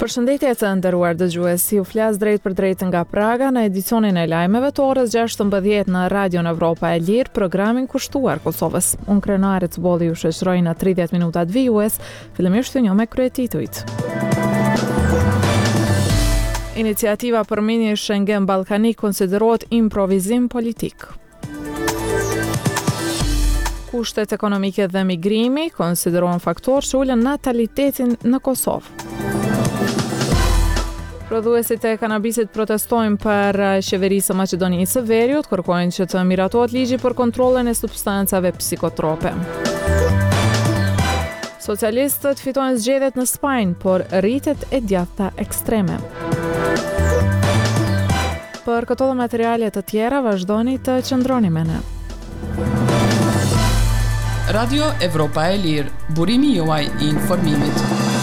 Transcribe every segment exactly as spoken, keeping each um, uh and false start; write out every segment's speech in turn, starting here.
Përshëndetje të nderuar dëgjues, ju flas drejt për drejt nga Praga në edicionin e lajmeve të orës gjashtëmbëdhjetë në Radio Evropa e Lirë, programin kushtuar Kosovës. Unë krenarit bolli ju shoqëroj në tridhjetë minutat vijues, fillimisht një me kryetitujt. Iniciativa për mini Schengen Ballkanik konsiderohet improvizim politik. Kushtet ekonomike dhe migrimi konsiderohen faktor që ulën natalitetin në Kosovë. Prodhuesit e kanabisit protestojnë për qeverisë së Maqedonisë së Veriut, kërkojnë që të miratohet ligji për kontrollin e substancave psikotrope. Socialistët fitojnë zgjedhjet në Spanjë, por rritet e djathta ekstreme. Për këto dhe materiale të tjera, vazhdoni të qëndroni me ne. Radio Evropa e Lirë, burimi juaj i informimit.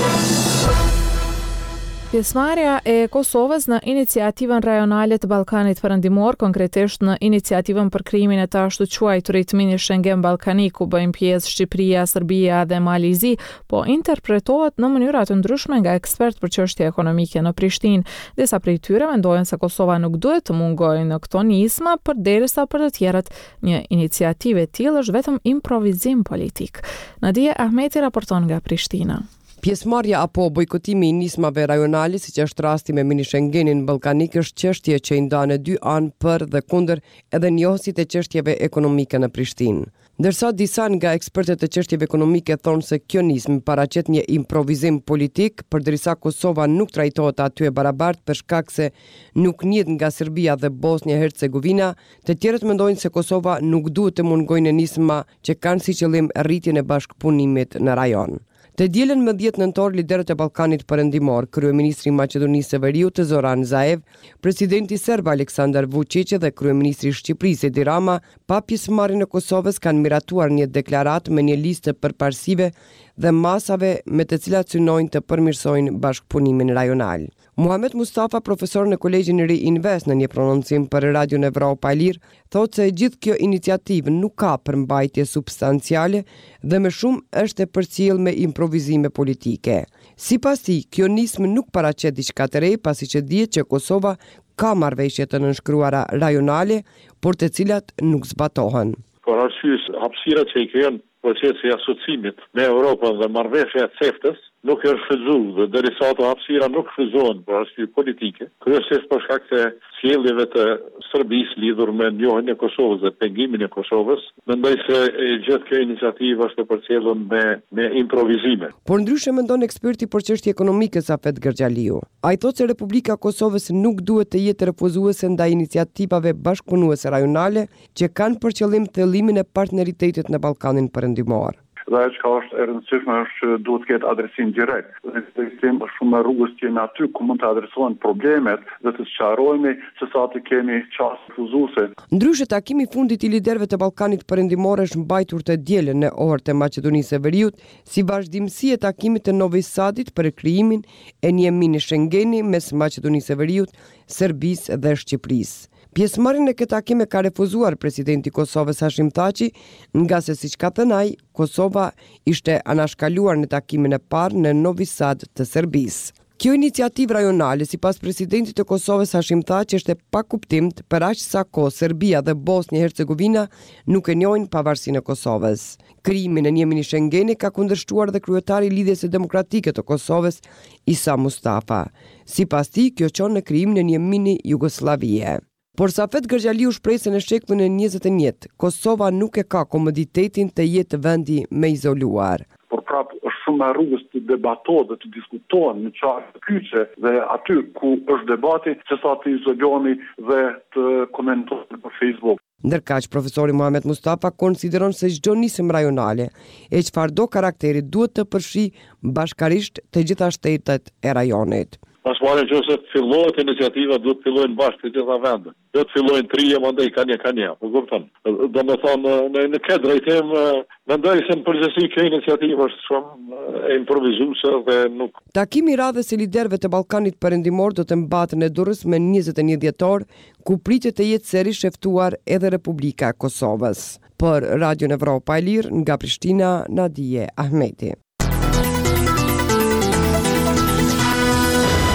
Pjesëmarrja e Kosovës në iniciativën rajonale të Ballkanit Perëndimor, konkretisht në iniciativën për krijimin e të ashtu quajturit mini Schengen Ballkanik, ku bëjnë pjesë Shqipëria, Serbia dhe Malizi, po interpretohet në mënyra të ndryshme nga ekspertë për çështje ekonomike në Prishtinë. Disa prej tyre mendojnë se Kosova nuk duhet të mungojë në këto nisma, përderisa për të tjerët një iniciativë e tillë është vetëm improvizim politik. Nadia Ahmeti raporton nga Prishtina. Pjesëmarrja apo bojkotimi i nismave rajonale, siç është rasti me mini Schengenin Ballkanik, është çështje që i ndan në dy anë për dhe kundër, edhe njohësit e çështjeve ekonomike në Prishtinë. Ndërsa disa nga ekspertët e çështjeve ekonomike thonë se kjo nismë paraqet një improvizim politik, përderisa Kosova nuk trajtohet aty e barabartë për shkak se nuk njihet nga Serbia dhe Bosnia Hercegovina, të tjerët mendojnë se Kosova nuk duhet të mungojë në nisma që kanë si qëllim rritjen e bashkëpunimit në rajon. Të dielën më dhjetë nëntor, liderët e Ballkanit Perëndimor, kryeministri i Maqedonisë së Veriut Zoran Zaev, presidenti serb Aleksandar Vučić dhe kryeministri i Shqipërisë Edi Rama, pa pjesëmarrjen e Kosovës, kanë miratuar një deklaratë me një listë përparësive dhe masave me të cilat synojnë të përmirësojnë bashkëpunimin rajonal. Muhamet Mustafa, profesor në Kolegjin Ri Invest, në një prononcim për Radio Evropa e Lirë, thotë se gjithë kjo iniciativë nuk ka përmbajtje substanciale dhe më shumë është e përcjellë me improvizime politike. Sipas tij, kjo nismë nuk paraqet diçka të re, pasi që dihet që Kosova ka marrëveshje të nënshkruara rajonale, por të cilat nuk zbatohen. Por arsyes hapësirat që i krijon procesi i asociimit me Europën dhe marrëveshja e CEFTA-s nuk është shfrytzuar dhe derisa ato hapësira nuk shfrytëzohen për arsye politike, kryesisht për shkak të sjelljeve të Serbisë lidhur me njohjen e Kosovës dhe pengimin e Kosovës, mendoj se gjithë kjo iniciativë është e përcjellur me me improvizime. Por ndryshe mendon eksperti për çështje ekonomike Safet Gërxhaliu. Ai thotë se Republika e Kosovës nuk duhet të jetë refuzuese ndaj iniciativave bashkëpunuese rajonale që kanë për qëllim thëllimin e partneritetit në Ballkanin Perëndimor. Dhe ajo që është e rëndësishme është që duhet të ketë adresim direkt. Dhe sistemi është shumë rrugës që jemi aty ku mund të adresohen problemet dhe të sqarohemi se sa të kemi çast refuzuese. Ndryshe, takimi i fundit i liderëve të Ballkanit Perëndimor është mbajtur të dielën në orët e Maqedonisë së Veriut si vazhdimsi e takimit të Novi Sadit për krijimin e një mini Schengeni mes Maqedonisë së Veriut, Serbisë dhe Shqipërisë. Pjesëmarrjen e këtij takimi ka refuzuar presidenti i Kosovës Hashim Thaçi, nga se siç ka thënë ai, Kosova ishte anashkaluar në takimin e parë në Novi Sad të Serbisë. Kjo iniciativë rajonale, sipas presidentit të Kosovës Hashim Thaçi, është e pakuptim për aq sa kohë Serbia dhe Bosnia Hercegovina nuk e njohin pavarësinë e Kosovës. Krijimin e një mini Schengeni ka kundërshtuar dhe kryetari i Lidhjes së Demokratike të Kosovës, Isa Mustafa. Sipas tij, kjo çon në krijimin e një mini Jugosllavie. Por Safet Gërxhaliu shpreh se në shekullin e njëzet e njëtë, Kosova nuk e ka komoditetin të jetë vendi me izoluar. Por prapë është shumë rrugës të debatohet dhe të diskutohen në çfarë të kyçe dhe aty ku është debati, se sa të izoloheni dhe të komentohet për Facebook. Ndërkaq, profesori Muhamet Mustafa konsideron se çdo nismë rajonale e çfarëdo karakteri duhet të përfshijë bashkarisht të gjitha shtetet e rajonit. Pas marrën që se fillohet iniciativa, duhet të fillojnë bashkë të gjitha vendet. Do të fillojnë trije, mandej kanja kanja, po kupton. Do të thonë në në këtë drejtim mendoj se në përgjithësi kjo iniciativë është shumë e improvisuese dhe nuk. Takimi i radhës së liderëve të Ballkanit Perëndimor do të mbahet në Durrës me njëzet e një dhjetor, ku pritet të jetë sërish e ftuar edhe Republika e Kosovës. Për Radio Evropa e Lirë, nga Prishtina, Nadia Ahmeti.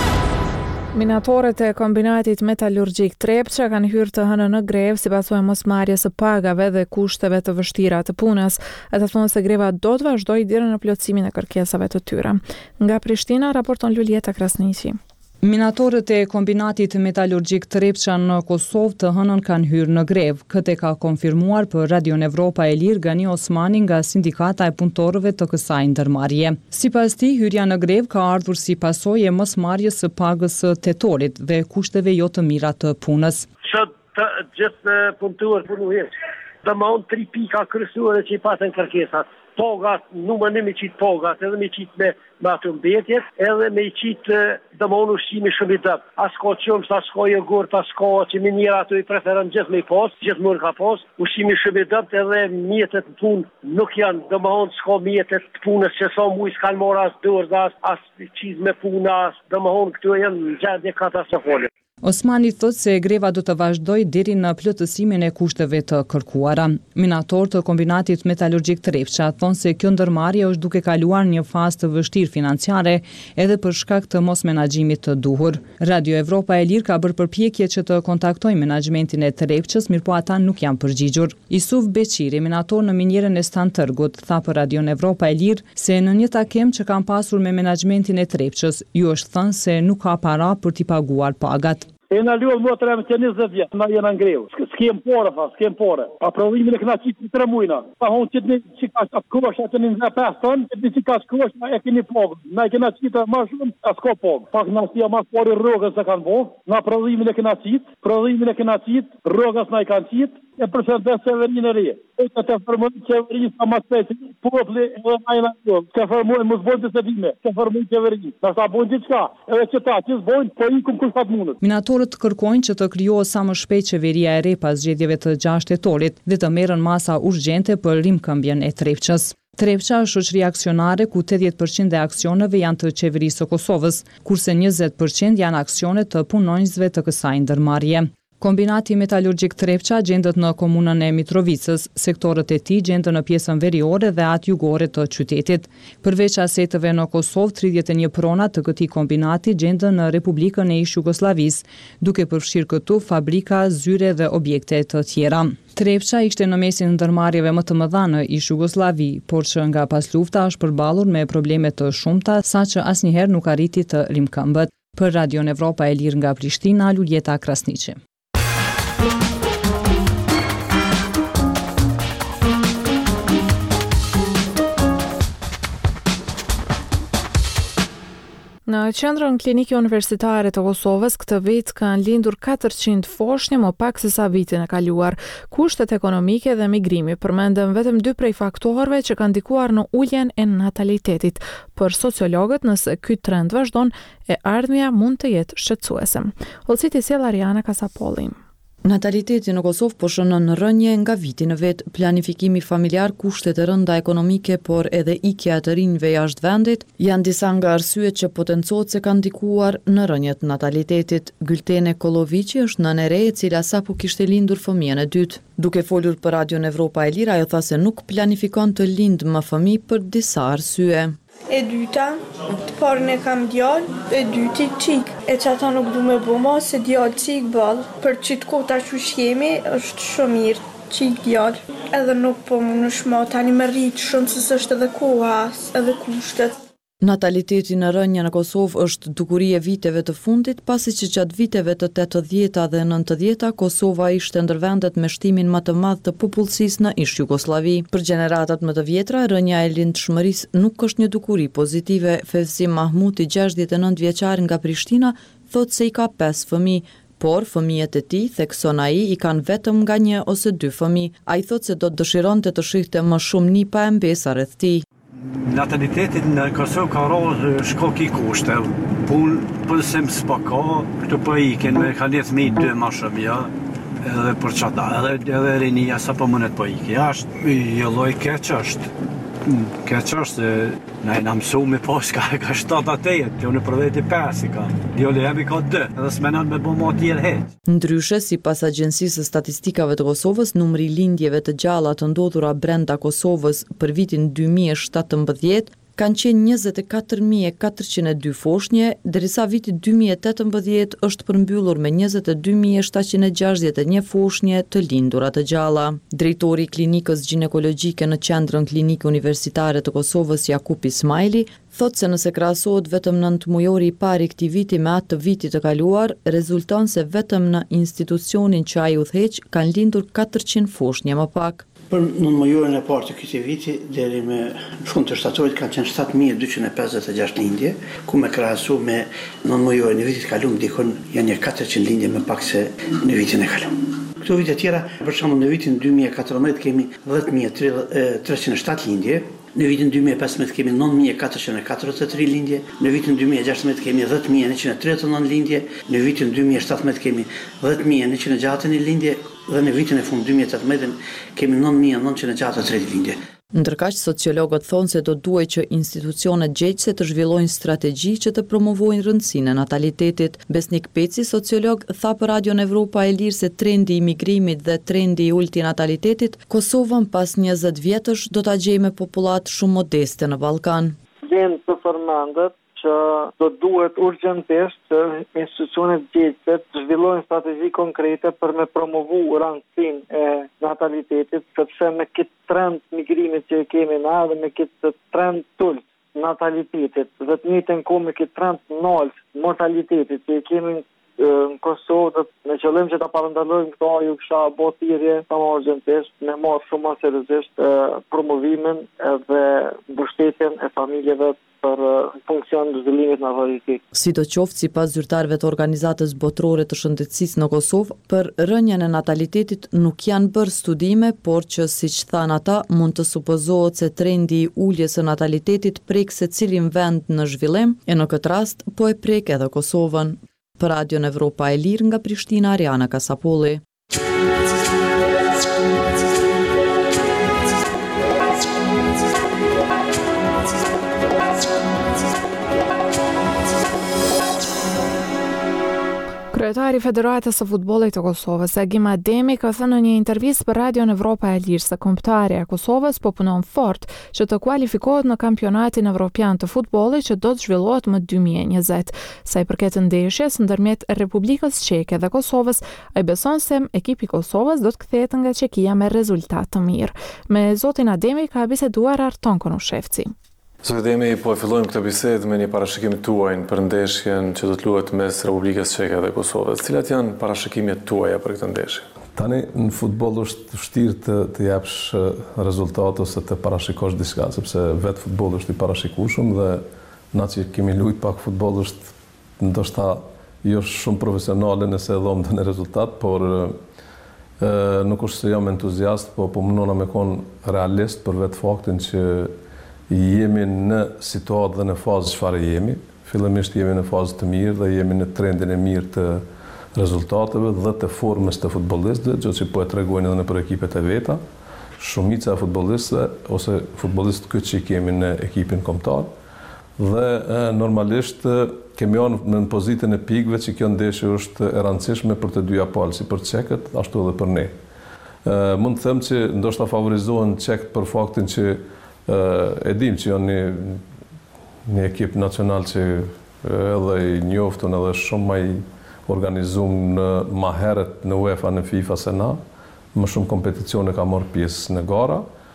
Minatorët e kombinatit metalurgjik Trepça kanë hyrë të hënë në grevë si pasojë mosmarrjes së pagave dhe kushteve të vështira të punës. Ata thonë se greva do të vazhdojë deri në plotësimin e kërkesave të tyre. Nga Prishtina raporton Lulieta Krasniqi. Minatorët e kombinatit metalurgjik Trepça në Kosovë të hënën kanë hyrë në grevë. Këtë ka konfirmuar për Radion Evropa e Lirë Gani Osmani nga Sindikata e Punëtorëve të kësaj ndërmarrje. Sipas tij, hyrja në grevë ka ardhur si pasojë e mosmarrjes së pagës së tetorit dhe kushteve jo të mira të punës. Që të gjithë punëtorët punues, domthon tri pika kryesore që i patën kërkesat. Pogat, numër një me qitë pogat, edhe me qitë me, me atë mbetjet, edhe me qitë dëmon ushqimi shumë i dëpë. As ka qëmë, as ka jogurt, as ka që minjera ato i preferën gjithë me i pas, gjithë mërë ka pas, ushqimi shumë i dëpë, edhe mjetet të punë nuk janë, dëmon s'ka mjetet të punës që sa mujë s'kanë mora as dërë, as, as qizë me punë, as dëmon këtu e janë gjendje katastrofale. Osmani thotë se greva do të vazhdojë deri në plotësimin e kushteve të kërkuara. Minatorë të kombinatit metalurgjik Trepça thonë se kjo ndërmarrje është duke kaluar një fazë të vështirë financiare edhe për shkak të mos menaxhimit të duhur. Radio Evropa e Lirë ka bërë përpjekje që të kontaktojë menaxhmentin e Trepçës, mirëpo ata nuk janë përgjigjur. Isuf Beqiri, minator në minierën e Stan Tërgut, tha për Radio Evropa e Lirë se në një takim që kanë pasur me menaxhmentin e Trepçës, ju është thënë se nuk ka para për t'i paguar pagat. E në luë më të remë që njëzet vjetë, na jena në grevë. S'kem pore, fa, s'kem pore. A prodhimin e këna qitë të tre mujna. Pa honë qëtë një që ka atë kosha që një në pesë tonë, qëtë një që ka shkosha e keni pogë. Na i kena qitë ma shumë, a s'ko pogë. Pak na stia ma pori rrogës se kanë bo, na prodhimin e këna qitë, prodhimin e këna qitë, rrogës na i kanë qitë, e përshën dhe Severin e re. E të të formojnë Severin sa ma speci, popli edhe majna jo. Të formojnë mos bojnë të sedime, të formojnë Severin. Nështë a bojnë gjithë ka, edhe që ta që s'bojnë, po i kum kushtat mundët. Minatorët kërkojnë që të krijohet sa më shpejt qeveria e re pas zgjedhjeve të gjashtë tetorit dhe të merren masa urgjente për rimkëmbjen e Trepçës. Trepça është shoqëri aksionare ku tetëdhjetë përqind e aksioneve janë të qeverisë së Kosovës, kurse njëzet përqind janë aksione të punonjësve të kësaj ndërmarrje. Kombinati metalurgjik Trepça gjendet në komunën e Mitrovicës, sektorët e tij gjenden në pjesën veriore dhe atë jugore të qytetit. Përveç aseteve në Kosovë, tridhjetë e një prona të këtij kombinati gjenden në Republikën e Ish Jugosllavisë, duke përfshirë këtu fabrika, zyre dhe objekte të tjera. Trepça ishte në mesin ndërmarrjeve më të mëdha në Ish Jugosllavi, por që nga pas lufta është përballur me probleme të shumta, saqë asnjëherë nuk arriti të rimkëmbët. Për Radion Evropa e Lirë nga Prishtina, Lulieta Krasniqi. Në qendrën klinike universitare të Kosovës këtë vit kanë lindur katërqind foshnjë më pak se sa vitin e kaluar. Kushtet ekonomike dhe migrimi përmenden vetëm dy prej faktorëve që kanë ndikuar në uljen e natalitetit. Për sociologët, nëse ky trend vazhdon, e ardhmja mund të jetë shqetësuese. Olciti sjell Ariana Kasapolli. Nataliteti në Kosovë po shënon në rënje nga viti në vet, planifikimi familjar, kushtet e rënda ekonomike, por edhe ikja e të rinjve jashtë vendit, janë disa nga arsyet që potencohet se kanë ndikuar në rënjet natalitetit. Gyltene Kolovici është nënë e re e cila sapo kishte lindur fëmijën e dytë. Duke folur për Radion Evropa e Lirë, ajo tha se nuk planifikon të lindë më fëmijë për disa arsye. E dyta, të parën e kam djallë, e dyti qik. E që ata nuk du me bo ma se djallë qik balë. Për qitë kota që shkemi, është shumë mirë qik djallë. Edhe nuk po më në shma, tani me rritë shumë se së është edhe koha, edhe kushtet. Nataliteti në rënje në Kosovë është dukuri e viteve të fundit, pasi që gjatë viteve të tetëdhjeta dhe nëntëdhjeta, Kosova ishte ndër vendet me shtimin më të madh të popullsisë në Ish Jugosllavi. Për gjeneratat më të vjetra, rënja e lindshmërisë nuk është një dukuri pozitive. Fevzim Mahmuti, gjashtëdhjetë e nëntë vjeçar nga Prishtina, thotë se i ka pesë fëmijë, por fëmijët e tij, thekson ai, i kanë vetëm nga një ose dy fëmijë. Ai thotë se do të dëshironte të shihte më shumë nipa e mbesa rreth tij. Natalitetit në Kosovë ka rrallë shkok i kushte. Punë pëlsim s'pa ka, këtu po ikin me ka dhjetë mijë dy më shumë, ja. Edhe për çata, edhe edhe rinia sa po mundet po iki. Është një lloj keq është. Keq është na e mësu me poska ka shtatë atë, jo në proveti pesë ka. Djali jemi ka dy, edhe s'menon me bo ma tjerë het. Ndryshe, sipas Agjencisë së Statistikave të Kosovës, numri lindjeve të gjalla të ndodhura brenda Kosovës për vitin dy mijë e shtatëmbëdhjetë kanë qenë njëzet e katër mijë e katërqind e dy foshnje, derisa viti dy mijë e tetëmbëdhjetë është përmbyllur me njëzet e dy mijë e shtatëqind e gjashtëdhjetë e një foshnje të lindura të gjalla. Drejtori i klinikës ginekologjike në Qendrën Klinike Universitare të Kosovës Jakub Ismaili thotë se nëse krahasohet vetëm nëntëmujori i parë i këtij viti me atë të vitit të kaluar, rezulton se vetëm në institucionin që ai udhëheq kanë lindur katërqind foshnje më pak. Për nëntëmujorin e parë të këtij viti deri me fund të shtatorit kanë qenë shtatë mijë e dyqind e pesëdhjetë e gjashtë lindje, ku me krahasu me nëntëmujorin e vitit kaluar dikon janë katërqind lindje më pak se në vitin e kaluar. Këto vite tjera, për shembull në vitin dy mijë e katërmbëdhjetë kemi dhjetë mijë e treqind e shtatë lindje, në vitin dy mijë e pesëmbëdhjetë kemi nëntë mijë e katërqind e katërdhjetë e tre lindje, në vitin dy mijë e gjashtëmbëdhjetë kemi dhjetë mijë e njëqind e tridhjetë e nëntë lindje, në vitin dy mijë e shtatëmbëdhjetë kemi dhjetë mijë e njëqind e gjashtëdhjetë e një lindje dhe në vitin e fundit dy mijë e tetëmbëdhjetë kemi nëntë mijë e nëntëqind e gjashtëdhjetë e tre lindje. Ndërkaq, sociologët thonë se do duhet që institucionet gjegjëse të zhvillojnë strategji që të promovojnë rëndësinë e natalitetit. Besnik Peci, sociolog, tha për Radion Evropa e Lirë se trendi i migrimit dhe trendi i ulti natalitetit, Kosovën pas njëzet vjetësh do ta gjejë me popullat shumë modeste në Ballkan. Vjen të përmendet që do duhet urgjentisht që institucionet gjegjëse të zhvillojnë strategji konkrete për me promovu rëndësinë e natalitetit, sepse me këtë trend migrimit që kemi na dhe me këtë trend tull natalitetit, dhe të njëjtën kohë me këtë trend nalt mortalitetit që kemi në Kosovë, në qëllim që ta parandalojmë këto, ju kisha bë thirrje sa më urgjentisht me marrë shumë më seriozisht promovimin dhe mbështetjen e familjeve për funksion të zhvillimit natalitetit. Sidoqoftë, sipas zyrtarëve të Organizatës Botërore të Shëndetësisë në Kosovë, për rënien e natalitetit nuk janë bërë studime, por që siç thanë ata, mund të supozohet se trendi i uljes së natalitetit prek secilin vend në zhvillim, e në këtë rast po e prek edhe Kosovën. Për Radion Evropa e Lirë nga Prishtina, Ariana Kasapolli. Kryetari i Federatës së Futbollit të Kosovës, Agim Ademi, ka thënë në një intervistë për Radion Evropa e Lirë se kombëtarja e Kosovës po punon fort që të kualifikohet në kampionatin evropian të futbollit që do të zhvillohet më dy mijë e njëzet. Sa i përket ndeshjes ndërmjet Republikës Çeke dhe Kosovës, ai beson se ekipi i Kosovës do të kthehet nga Çekia me rezultat të mirë. Me zotin Ademi ka biseduar Arton Konushevci. Zoti Ademi, po e fillojmë këtë bisedë me një parashikim tuaj për ndeshjen që do të luhet mes Republikës Çeke dhe Kosovës. Cilat janë parashikimet tuaja për këtë ndeshje? Tani në futboll është vështirë të, të japsh rezultate ose të parashikosh diçka, sepse vetë futbolli është i parashikueshëm dhe na që kemi luajt pak futboll është ndoshta jo shumë profesionale nëse dhom të në rezultat, por e, nuk është se jam entuziast, po po mundona me kon realist për vetë faktin që jemi në situatë dhe në fazë çfarë jemi. Fillimisht jemi në fazë të mirë dhe jemi në trendin e mirë të rezultateve dhe të formës të futbollistëve, gjë që po e tregojnë edhe në për ekipet e veta. Shumica e futbollistëve ose futbollistë këtë që kemi në ekipin kombëtar dhe e, normalisht kemi qenë në pozitën e pikëve që kjo ndeshje është e rëndësishme për të dyja palë, si për çekët ashtu edhe për ne. E, mund të them që ndoshta favorizohen çekët për faktin që e dim që janë një, një ekip nacional që edhe i njoftun edhe shumë më i organizuar në më herët në UEFA, në FIFA se na, më shumë kompeticione ka marrë pjesë në gara,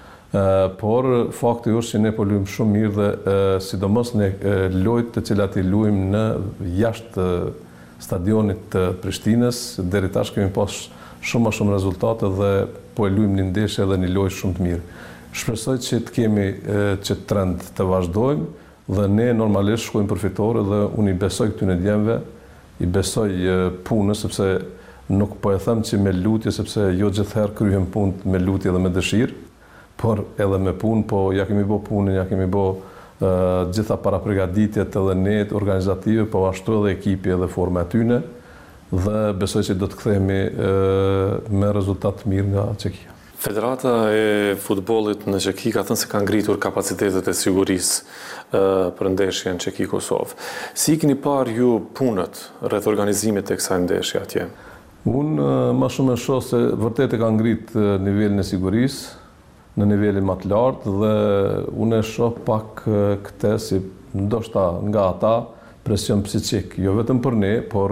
por fakti është që ne po luajmë shumë mirë dhe sidomos në lojtë të cilat i luajmë në jashtë stadionit të Prishtinës, deri tash kemi pas shumë më shumë rezultate dhe po e luajmë një ndeshje edhe një lojë shumë të mirë. Shpresoj që të kemi që trend të vazhdojmë dhe ne normalisht shkojmë për fitore dhe unë i besoj këtyne djemve, i besoj punës, sepse nuk po e them që me lutje, sepse jo gjithherë kryhem punë me lutje dhe me dëshirë, por edhe me punë, po ja kemi bo punën, ja kemi bo uh, gjitha parapregaditjet edhe ne organizative, po ashtu edhe ekipi edhe forma atyne dhe besoj që do të kthehemi uh, me rezultat mirë nga Çekia. Federata e futbollit në Çeki ka thënë se ka ngritur kapacitetet e sigurisë uh, për ndeshjen Çeki-Kosovë. Si i keni parë ju punët rreth organizimit të kësaj ndeshje atje? Unë uh, më shumë e shoh se vërtet e ka ngrit uh, nivelin e sigurisë në nivelin më të lartë dhe unë e shoh pak këtë si ndoshta nga ata presion psiqik, jo vetëm për ne, por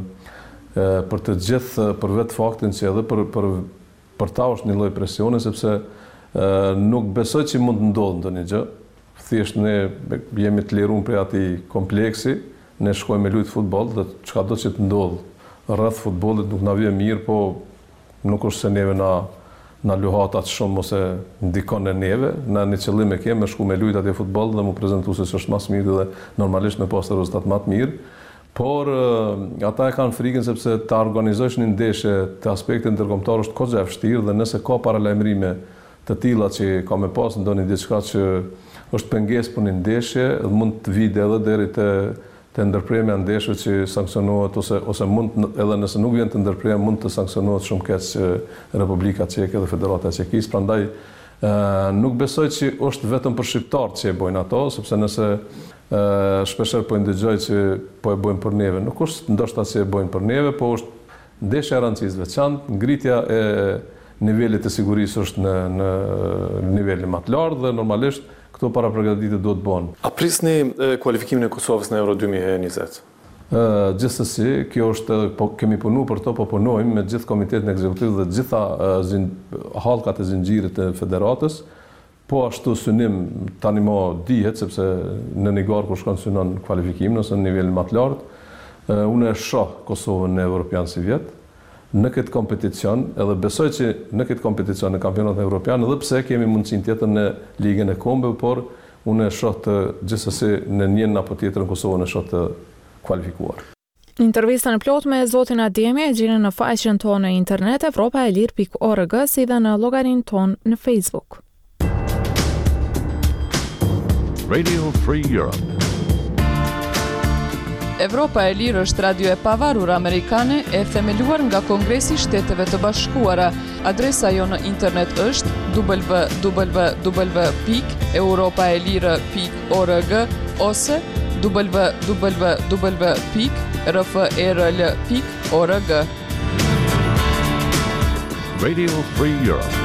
për të gjithë, për vetë faktin që edhe për, për, për ta është një lloj presioni, sepse nuk besoj që mund të ndodhë ndonjë gjë. Thjesht ne jemi të liruar prej atij kompleksi, ne shkojmë me lujt futboll dhe çka do që të ndodhë rreth futbollit nuk na vjen mirë, po nuk është se neve na na luhatat shumë ose ndikon në neve, na një qëllim e kemë me shku me lujt atje futboll dhe mu prezantu se është më smiri dhe normalisht me pas rezultat më të mirë. Por ata e kanë frikën sepse të organizosh një ndeshje të aspektit ndërkombëtar është kogja e vështirë dhe nëse ka paralajmërime të tilla që ka me pas ndonjë diçka që është pengesë për një ndeshje, mund të vijë edhe deri te te ndërprerja e ndeshjeve që sanksionohet ose ose mund edhe nëse nuk vjen të ndërprerja mund të sanksionohet shumë keq Republika Çeke dhe Federata e Çekisë. Prandaj nuk besoj që është vetëm për shqiptarët që e bojnë ato, sepse nëse shpeshherë po ndëgjoj që po e bojnë për neve, nuk është ndoshta se e bojnë për neve, po është ndeshja e rëndësisë veçantë, ngritja e nivelit të sigurisë është në në nivelin më të lartë dhe normalisht këto para përgatitje do të bëhen. A prisni kualifikimin e Kosovës në Euro dy mijë e njëzet? Uh, gjithsesi, kjo është po kemi punuar për to, po punojmë me gjithë komitetin ekzekutiv dhe gjitha uh, hallkat e zinxhirit të federatës. Po ashtu synim tani më dihet sepse në një garë kur shkon synon kualifikimin ose në nivelin më të lartë, uh, unë e shoh Kosovën në Evropian si vjet. Në këtë kompeticion, edhe besoj që në këtë kompeticion në kampionatin evropian, edhe pse kemi mundësinë tjetër në Ligën e Kombeve, por unë e shoh të gjithsesi në njën apo tjetrën Kosovën e shoh të kualifikuar. Intervistën e plot me zotin Ademi e gjeni në faqen tonë në internet evropa e lir pikë org si dhe në llogarinë tonë në Facebook. Radio Free Europe. Evropa e Lirë është radio e pavarur amerikane e themeluar nga Kongresi i Shteteve të Bashkuara. Adresa jo në internet është w w w pikë europa e lirë pikë org ose w w w pikë r f e r l pikë org. Radio Free Europe.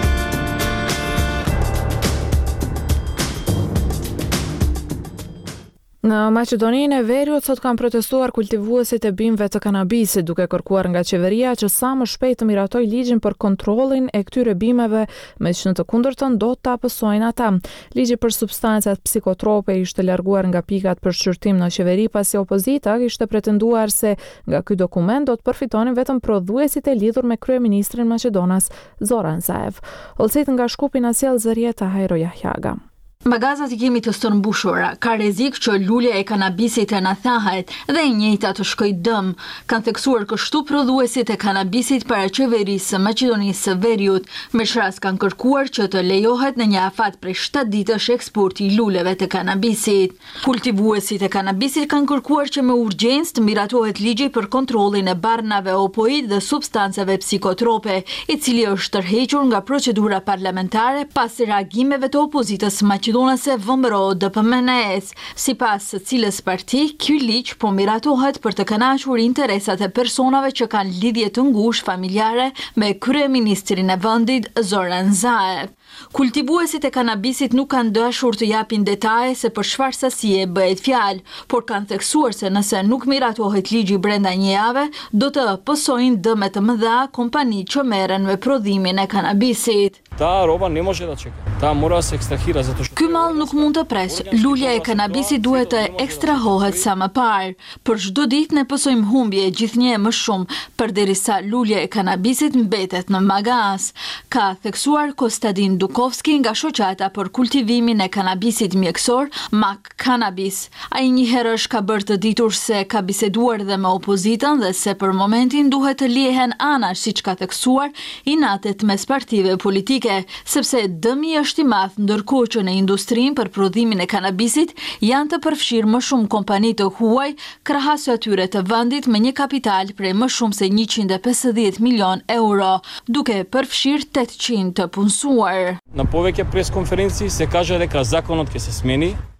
Në Maqedoninë e Veriut sot kanë protestuar kultivuesit e bimëve të kanabisit, duke kërkuar nga qeveria që sa më shpejt të miratoj ligjin për kontrollin e këtyre bimëve, me që në të kundërtën do të apësojnë ata. Ligji për substancat psikotrope ishte larguar nga pikat për shqyrtim në qeveri pasi opozita ishte pretenduar se nga ky dokument do të përfitonin vetëm prodhuesit e lidhur me kryeministrin Maqedonas Zoran Zaev. Olcit nga Shkupi na sjell zërieta Hajro Jahjaga. Magazat i kemi të stërmbushura, ka rrezik që lulja e kanabisit e na thahet dhe e njëjta të shkojë dëm. Kanë theksuar kështu prodhuesit e kanabisit para qeverisë së Maqedonisë së Veriut. Me shras kanë kërkuar që të lejohet në një afat prej shtatë ditësh eksporti i luleve të kanabisit. Kultivuesit e kanabisit kanë kërkuar që me urgjencë të miratohet ligji për kontrollin e barnave opoid dhe substancave psikotrope, i cili është tërhequr nga procedura parlamentare pas reagimeve të opozitës Maqedonase Donase vëmbëro D P M N S, si pas së cilës parti, ky ligj po miratohet për të kënaqur interesat e personave që kanë lidhje të ngushtë familjare me kryeministrin e vendit Zoran Zaev. Kultivuesit e kanabisit nuk kanë dashur të japin detaje se për çfarë sasie bëhet fjalë, por kanë theksuar se nëse nuk miratohet ligji brenda një jave, do të pësojnë dëme të mëdha kompani që merren me prodhimin e kanabisit. Ta roba ne može da čeka. Ta mora se ekstrahira zato što Ky mall nuk mund të pres. Lulja e kanabisit duhet të ekstrahohet sa më parë. Për çdo ditë ne pësojmë humbje gjithnjë më shumë, përderisa lulja e kanabisit mbetet në magaz. Ka theksuar Kostadin Dukovski nga shoqata për kultivimin e kanabisit mjekësor, Mak Cannabis. Ai një herë është ka bërë të ditur se ka biseduar dhe me opozitën dhe se për momentin duhet të lihen anash, siç ka theksuar inatet mes partive politike, sepse dëmi është i madh, ndërkohë që në industrinë për prodhimin e kanabisit janë të përfshirë më shumë kompani të huaj krahas atyre të vendit me një kapital prej më shumë se njëqind e pesëdhjetë milion euro, duke përfshirë tetëqind të punësuar. Na povekja pres konferenciji se kaže дека законот ќе се смени.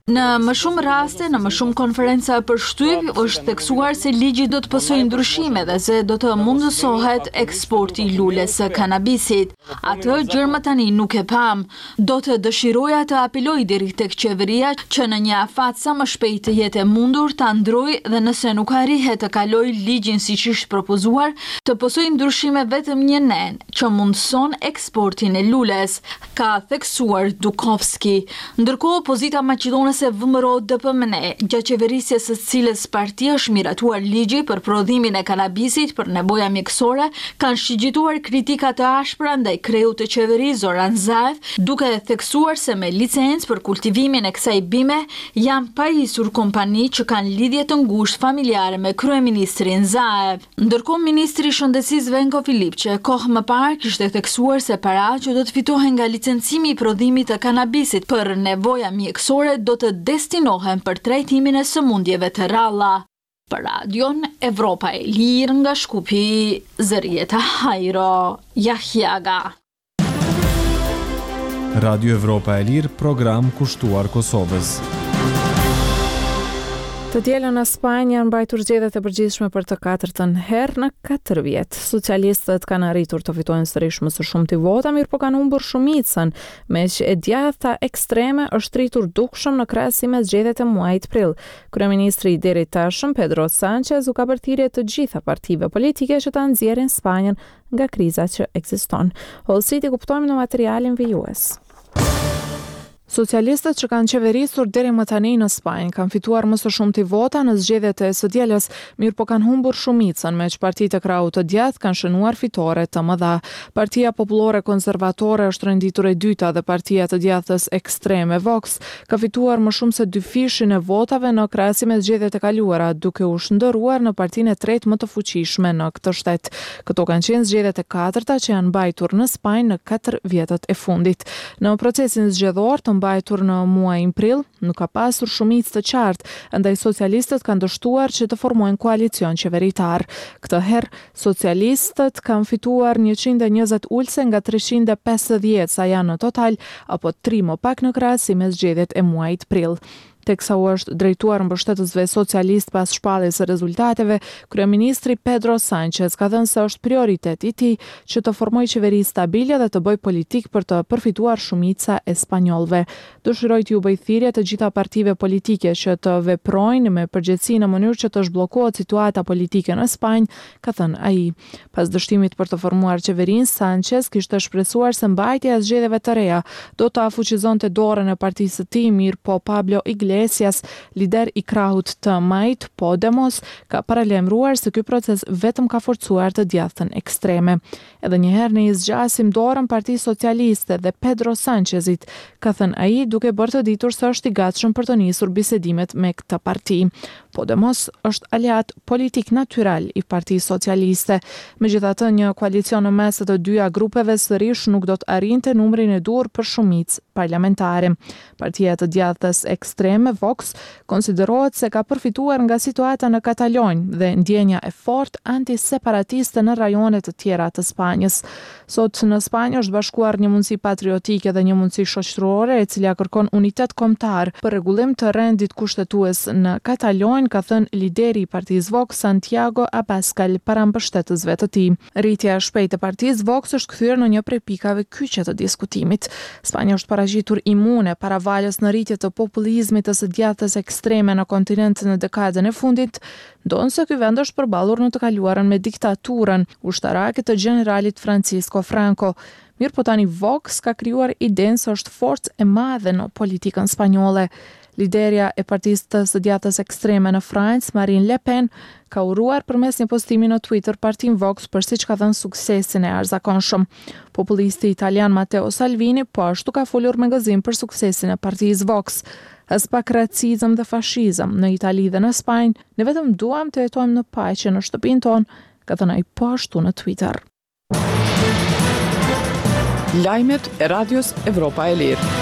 Në më shumë raste, në më shumë konferenca për shtyp, është theksuar se ligji do të pësojë ndryshime dhe se do të mundësohet eksporti i lules së kanabisit. Atë gjë më tani nuk e pam. Do të dëshiroja të apeloj deri tek qeveria që në një afat sa më shpejt të jetë e mundur ta ndrojë dhe nëse nuk arrihet të kaloj ligjin siç ishte propozuar, të pësojë ndryshime vetëm një nen që mundson eksportin e lules, ka theksuar Dukovski. Ndërkohë opozita maqedonese se vëmëro D P M N, gjatë qeverisjes së cilës parti është miratuar ligji për prodhimin e kanabisit për nevoja mjekësore, kanë shqigjituar kritika të ashpra ndaj kreut të qeverisë Zoran Zaev, duke theksuar se me licencë për kultivimin e kësaj bime janë pajisur kompani që kanë lidhje të ngushtë familjare me kryeministrin Zaev. Ndërkohë ministri i shëndetësisë Venko Filipçe kohë më parë kishte theksuar se paratë që do të fitohen nga licencimi i prodhimit të kanabisit për nevoja mjekësore do të destinohen për trajtimin e sëmundjeve të ralla. Për radion Evropa e Lirë nga Shkupi, Zërieta Hajro, Jahjaga. Radio Evropa e Lirë, program kushtuar Kosovës. Të dielën në Spanjë janë mbajtur zgjedhjet e përgjithshme për të katërtën herë në katër vjet. Socialistët kanë arritur të fitojnë sërish më së shumti vota, mirë po kanë humbur shumicën, meq e djathta ekstreme është rritur dukshëm në krahasim me zgjedhjet e muajit prill. Kryeministri i deri tashëm Pedro Sanchez u ka bërë thirrje të gjitha partive politike që ta nxjerrin Spanjën nga kriza që ekziston. Hollësit i kuptojmë në materialin vijues. Socialistët që kanë qeverisur deri më tani në Spanjë kanë fituar më së shumti vota në zgjedhjet e së dielës, mirë po kanë humbur shumicën, meq partitë e krahut të djathtë kanë shënuar fitore të mëdha. Partia Popullore Konservatore është renditur e dyta dhe partia të djathtës ekstreme Vox ka fituar më shumë se dy fishin e votave në krahasim me zgjedhjet e kaluara, duke u shndërruar në partinë e tretë më të fuqishme në këtë shtet. Këto kanë qenë zgjedhjet e katërta që janë mbajtur në Spanjë në katër vjetët e fundit. Në procesin zgjedhor të mbajtur në muajin prill, nuk ka pasur shumicë të qartë, ndaj socialistët kanë dështuar që të formojnë koalicion qeveritar. Këtë herë, socialistët kanë fituar njëqind e njëzet ulse nga treqind e pesëdhjetë sa janë në total, apo tri më pak në krahasim me zgjedhjet e muajit prill. Teksa u është drejtuar mbështetësve socialist pas shpalljes së rezultateve, kryeministri Pedro Sanchez ka thënë se është prioritet i tij që të formojë qeveri stabile dhe të bëjë politikë për të përfituar shumica e spanjollëve. Dëshiroi t'ju bëjë thirrje të gjitha partive politike që të veprojnë me përgjegjësi në mënyrë që të zhbllokohet situata politike në Spanjë, ka thënë ai. Pas dështimit për të formuar qeverinë, Sanchez kishte shpresuar se mbajtja e zgjedhjeve të reja do ta fuqizonte dorën e partisë së tij, mirë po Pablo Iglesias, lider i krahut të majt Podemos, ka paralajmëruar se ky proces vetëm ka forcuar të djathtën ekstreme. Edhe një herë ne i zgjasim dorën Partisë Socialiste dhe Pedro Sanchezit, ka thënë ai, duke bërë të ditur se është i gatshëm për të nisur bisedimet me këtë parti. Podemos është aliat politik natyral i Partisë Socialiste. Megjithatë, një koalicion në mes të dyja grupeve sërish nuk do të arrinte numrin e duhur për shumicë parlamentare. Partia të djathtës ekstreme Vox konsiderohet se ka përfituar nga situata në Katalonjë dhe ndjenja e fortë antiseparatiste në rajone të tjera të Spanjës. Sot në Spanjë është bashkuar një mundësi patriotike dhe një mundësi shoqërore e cila kërkon unitet kombëtar për rregullim të rendit kushtetues në Katalonjë, ka thënë lideri i Partisë Vox Santiago Abascal para mbështetësve të tij. Rritja e shpejtë e Partisë Vox është kthyer në një prej pikave kyçe të diskutimit. Spanja është paraqitur imune para valës në rritje të populizmit të së djathtës ekstreme në kontinent në dekadën e fundit, ndonse ky vend është përballur në të kaluarën me diktaturën ushtarake të generalit Francisco Franco. Mirë po tani Vox ka krijuar idenë se është forcë e madhe në politikën spanjolle. Liderja e partisë të së djathtës ekstreme në Francë, Marine Le Pen, ka uruar përmes një postimi në Twitter partinë Vox për siç ka thënë suksesin e arzakonshëm. Populisti italian Matteo Salvini po ashtu ka folur me gëzim për suksesin e partisë Vox. As pak racizëm dhe fashizëm në Itali dhe në Spanjë, ne vetëm duam të jetojmë në paqe në shtëpinë tonë, ka thënë ai po ashtu në Twitter. Lajmet e Radios Evropa e Lirë.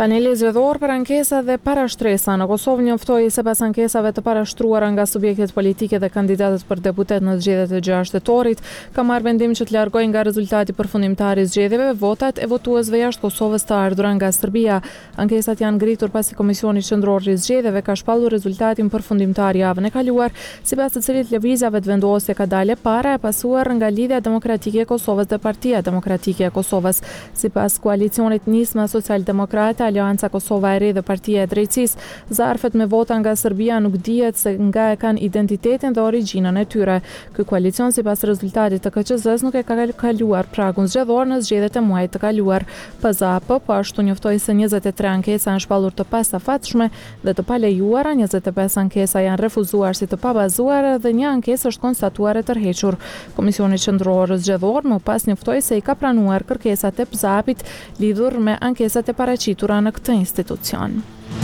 Paneli zgjedhor për ankesa dhe parashtresa në Kosovë njoftoi se pas ankesave të parashtruara nga subjektet politike dhe kandidatët për deputet në zgjedhjet e gjashtë tetorit, ka marrë vendim që të largojë nga rezultati përfundimtar i zgjedhjeve votat e votuesve jashtë Kosovës të ardhura nga Serbia. Ankesat janë ngritur pasi Komisioni Qendror i Zgjedhjeve ka shpallur rezultatin përfundimtar javën e kaluar, sipas të cilit lëvizjave të vendosje ka dalë para e pasuar nga Lidhja Demokratike e Kosovës dhe Partia Demokratike e Kosovës. Sipas koalicionit Nisma Social-Demokrate, Alianca Kosova e Re dhe Partia e Drejtësisë, zarfet me vota nga Serbia nuk dihet se nga e kanë identitetin dhe origjinën e tyre. Ky koalicion sipas rezultatit të K Q Z-s nuk e ka kaluar pragun zgjedhor në zgjedhjet e muajit të kaluar. P Z A P po ashtu njoftoi se njëzet e tre ankesa janë shpallur të pasafatshme dhe të palejuara, njëzet e pesë ankesa janë refuzuar si të pabazuara dhe një ankesë është konstatuar e tërhequr. Komisioni Qendror Zgjedhor më pas njoftoi se i ka pranuar kërkesat e P Z A P-it lidhur me ankesat e paraqitura në këtë institucion.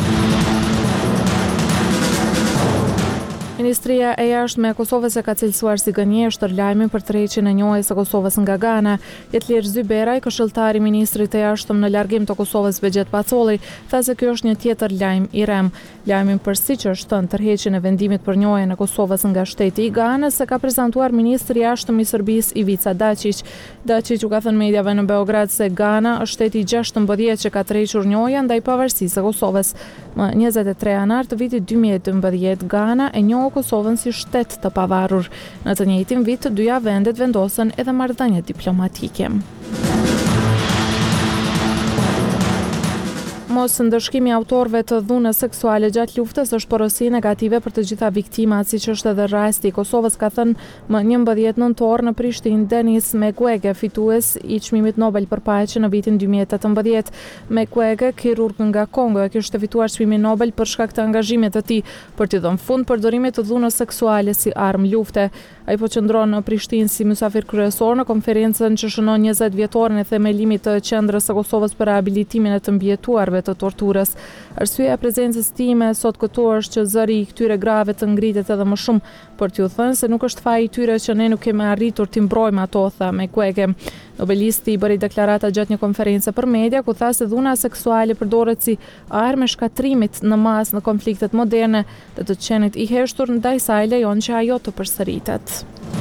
Ministria e Jashtme e Kosovës e ka cilësuar si gënjeshtër lajmin për tërheqjen e njohjes së Kosovës nga Gana. Jetlir Zyberaj, këshilltari i ministrit të jashtëm në largim të Kosovës Bexhet Pacolli, tha se ky është një tjetër lajm i rrem. Lajmin për siç është thënë tërheqjen e vendimit për njohjen e Kosovës nga shteti i Ganës e ka prezantuar ministri i jashtëm i Serbisë Ivica Dačić. Dačić u ka thënë mediave në Beograd se Gana është shteti i gjashtëmbëdhjetë që ka tërhequr njohjen ndaj pavarësisë së Kosovës. Më njëzet e tre janar të vitit dy mijë e dymbëdhjetë, Gana e njohë Kosovën si shtet të pavarur. Në të njëjtin vit, dyja vendet vendosën edhe marrëdhënie diplomatike. Mos ndëshkimi i autorëve të dhunës seksuale gjatë luftës është porosi negative për të gjitha viktimat, siç është edhe rasti i Kosovës, ka thënë më njëmbëdhjetë nëntor në Prishtinë Denis Mukwege, fitues i çmimit Nobel për paqe në vitin dy mijë e tetëmbëdhjetë. Mukwege, kirurg nga Kongo, e kishte fituar çmimin Nobel për shkak të angazhimit të tij për të dhënë fund përdorimit të dhunës seksuale si armë lufte. Ai po qëndron në Prishtinë si mysafir kryesor në konferencën që shënon njëzet vjetorin e themelimit të Qendrës së Kosovës për rehabilitimin e të mbijetuarve të torturës. Arsyeja e prezencës time sot këtu është që zëri i këtyre grave të ngritet edhe më shumë, për t'ju thënë se nuk është faji i tyre që ne nuk kemi arritur t'i mbrojmë ato, tha Mukwege. Nobelisti i bëri deklarata gjatë një konference për media ku tha se dhuna seksuale përdoret si armë e shkatrimit në masë në konfliktet moderne dhe të qenit i heshtur ndaj saj lejon që ajo të përsëritet.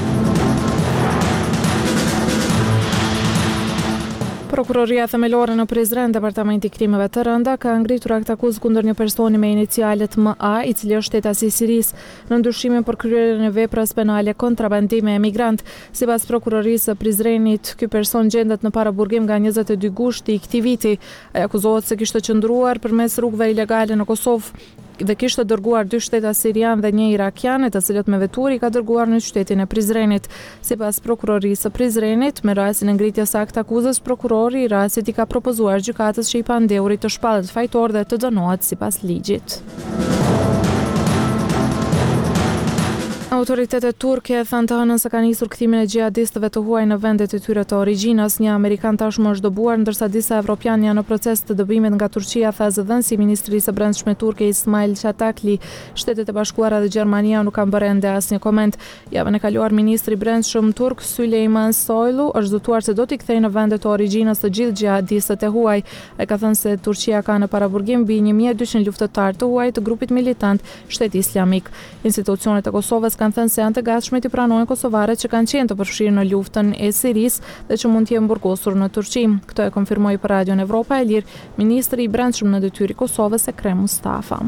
Prokuroria themelore në Prizren, Departamenti i Krimeve të Rënda, ka ngritur akt akuzë kundër një personi me inicialet M A, i cili është shteti i Sirisë, në ndyshimin për kryerjen e veprës penale kontrabandimi e emigrant. Sipas prokurorisë së Prizrenit, ky person gjendet në paraburgim nga njëzet e dy gushti i këtij viti. Ai akuzohet se kishte qëndruar përmes rrugëve ilegale në Kosovë dhe kishte dërguar dy shteta sirian dhe një irakian, të cilët me veturi ka dërguar në qytetin e Prizrenit. Sipas prokurorisë së Prizrenit, me rastin e ngritjes së akt akuzës, prokurori i rastit i ka propozuar gjykatës që i pandehurit të shpallet fajtor dhe të dënohet sipas ligjit. Autoritetet turke thanë të hënën se ka nisur kthimin e xhihadistëve të huaj në vendet e tyre të origjinës. Një amerikan tashmë është dëbuar, ndërsa disa evropianë janë në proces të dëbimit nga Turqia, tha zëdhënësi i Ministrisë së Brendshme turke Ismail Çatakli. Shtetet e Bashkuara dhe Gjermania nuk kanë bërë ende asnjë koment. Javën e kaluar ministri i Brendshëm turk Süleyman Soylu është zëtuar se do t'i kthejë në vendet e origjinës të gjithë xhihadistët e huaj. Ai ka thënë se Turqia ka në paraburgim mbi një mijë e dyqind luftëtar të huaj të grupit militant Shteti Islamik. Institucionet e Kosovës kanë thënë se janë të gatshme t'i pranojnë kosovarët që kanë qenë të përfshirë në luftën e Sirisë dhe që mund të jenë burgosur në Turqi. Këtë e konfirmoi për Radion Evropa e Lirë ministri i Brendshëm në detyrë i Kosovës Ekrem Mustafa.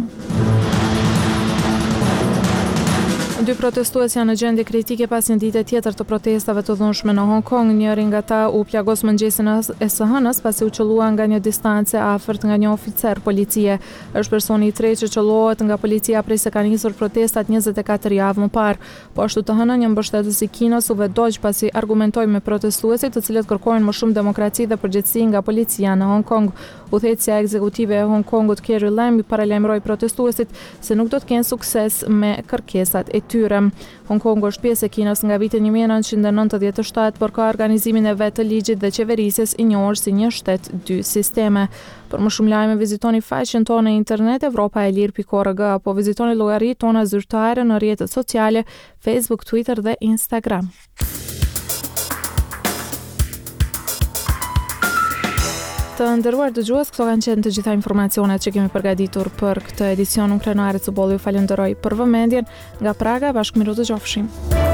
Dy protestues janë në gjendje kritike pas një dite tjetër të protestave të dhunshme në Hong Kong. Njëri nga ta u plagos mëngjesin e së hënës pasi u qëllua nga një distancë afërt nga një oficer policie. Është personi i tretë që qëllohet nga policia prej se kanë nisur protestat njëzet e katër javë më parë. Po ashtu të hënën një mbështetës i Kinës u vedog pasi argumentoi me protestuesit të cilët kërkojnë më shumë demokraci dhe përgjegjësi nga policia në Hong Kong. Udhëheqësja ekzekutive e Hong Kongut Carrie Lam i paralajmëroi protestuesit se nuk do të kenë sukses me kërkesat e tyre. Hong Kong është pjesë e Kinës nga viti një mijë e nëntëqind e nëntëdhjetë e shtatë, por ka organizimin e vet të ligjit dhe qeverisjes i njohur si një shtet dy sisteme. Për më shumë lajme vizitoni faqen tonë në internet evropa e lirë pikë org apo vizitoni llogaritë tona zyrtare në rrjetet sociale Facebook, Twitter dhe Instagram. Të nderuar dëgjues, këto kanë qenë të gjitha informacionet që kemi përgatitur për këtë edicion. Unë Krenare Cubolli ju falenderoj për vëmendjen. Nga Praga, bashkë miru të qofshim.